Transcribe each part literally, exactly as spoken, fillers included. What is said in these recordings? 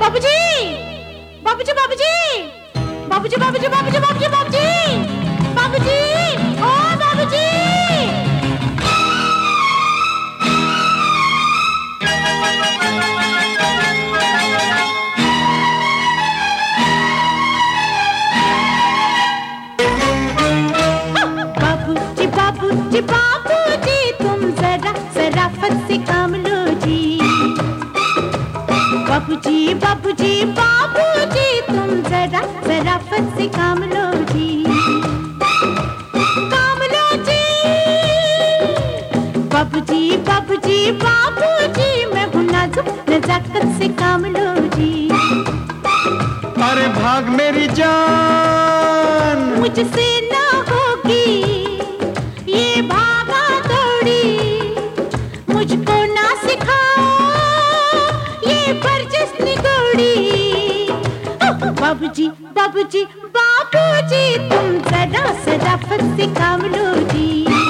बाबूजी, बाबूजी, बाबूजी, बाबूजी, बाबूजी, बाबूजी, बाबूजी, बाबूजी, बाबूजी, ओ बाबूजी। बाबूजी, बाबूजी, बाबूजी, तुम जरा शराफत से काम लो जी। बाबूजी, बाबूजी, बाबूजी, तुम जरा शराफत से काम लो जी। काम लो जी। बाबूजी, बाबूजी, बाबूजी, मैं हूँ नाजुक, नजाकत से काम लो जी। अरे भाग मेरी जान, मुझसे ना होगी ये भागा दौड़ी, मुझको ना सिखाओ ये बरजस निगोड़ी। बाबूजी, बाबूजी, बाबूजी, तुम जरा शराफत से काम लो जी।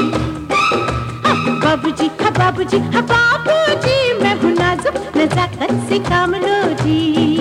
बाबूजी, हाँ बाबूजी, हाँ बाबूजी, मैं हूँ नाजुक, नजाकत से काम लो जी।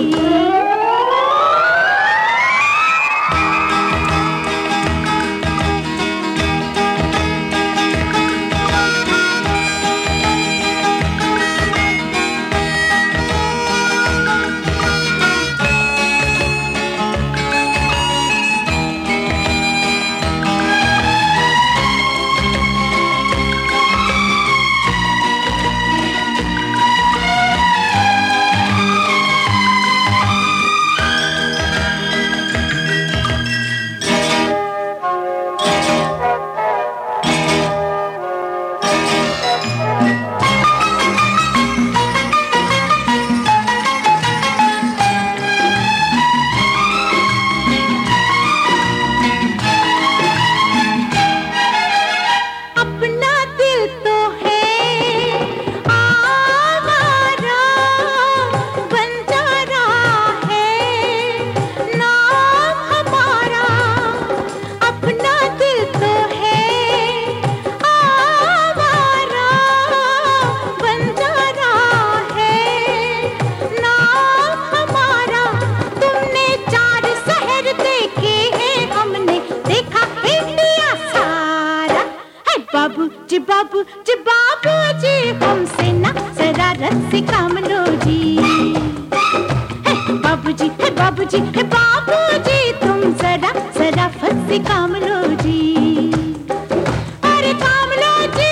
बाबूजी, बाबूजी, बाबूजी, हमसे ना शरारत से काम लो जी। हे बाबूजी, हे बाबूजी, हे बाबूजी, तुम जरा शराफत से काम लो जी। अरे काम लो जी।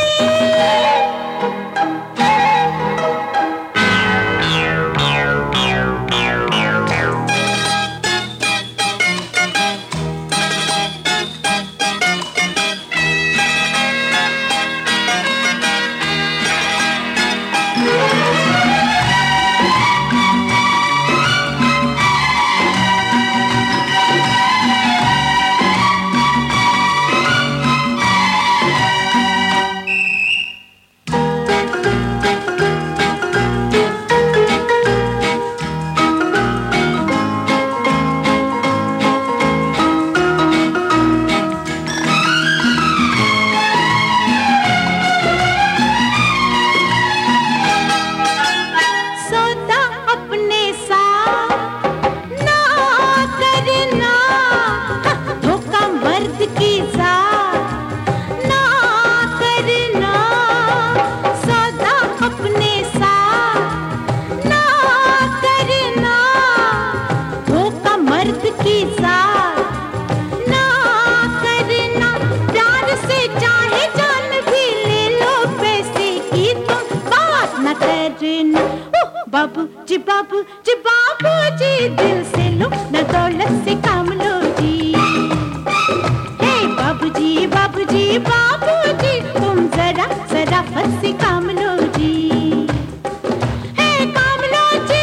बाबूजी, बाबूजी, बाबूजी, दिल से लो न दौलत से काम लो जी। हे बाबूजी, बाबूजी, बाबूजी, तुम जरा शराफत से काम लो जी। हे काम लो जी।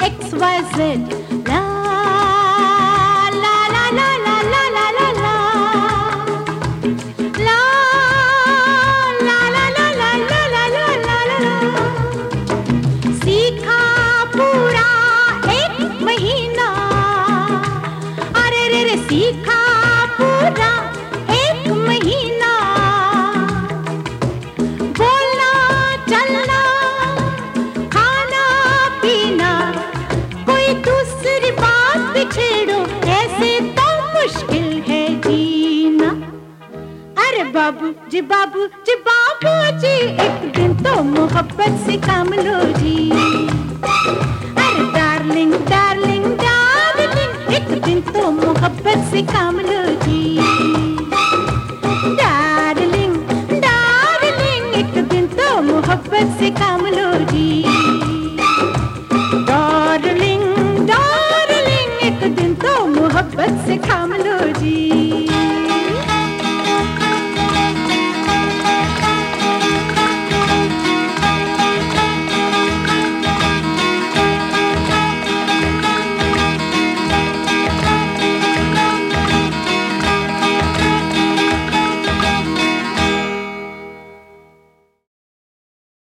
एक्स वाई जेड ला ला ला ला ला ला ला ला ला ला ला ला ला ला ला ला ला ला। सीखा पूरा एक महीना, अरे रे रे सीखा पूरा एक महीना, बोलना चलना खाना पीना, कोई दूसरी बात भी छेड़ो ऐसे तो मुश्किल है जीना। अरे बाबू जी बाबू जी बाबू जी एक दिन तो मोहब्बत से काम लो जी। अरे डार्लिंग डार्लिंग डार्लिंग एक दिन तो मोहब्बत से काम लो जी। डार्लिंग डार्लिंग एक दिन तो मोहब्बत से काम लो जी। डार्लिंग डार्लिंग एक दिन तो मोहब्बत से काम